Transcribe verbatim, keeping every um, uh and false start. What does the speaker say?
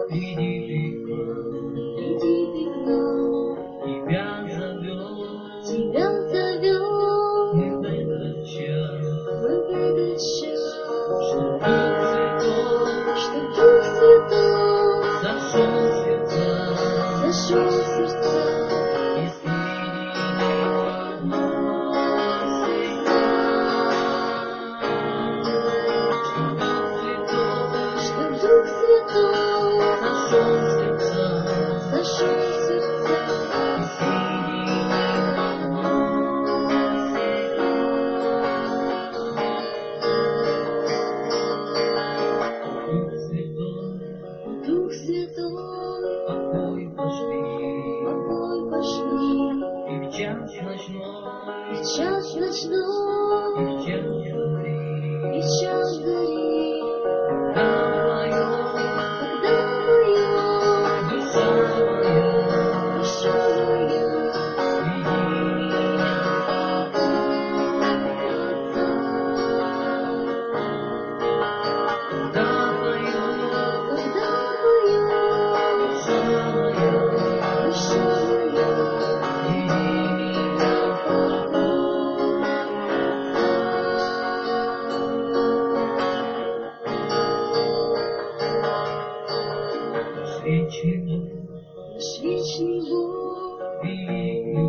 Иди ты к нам, иди ты к нам, тебя зовем, тебя зовем, мы в этот час, мы в этот час, что Дух Святой что Дух Святой зашел в сердца, зашел в сердца, и соединил нас всегда. Что Дух Святой что Дух Святой зашел в сердца, зашел в сердца, и соединил нас всегда. Дух Святой, Дух Святой, покой пошли, покой пошли, и в час ночной, в час и ночной, в час зари, и в час зари, когда поет когда поет душа моя, душа моя, веди меня когда поет когда поет душа моя, душа моя, веди меня свечи наш вечный Бог, великий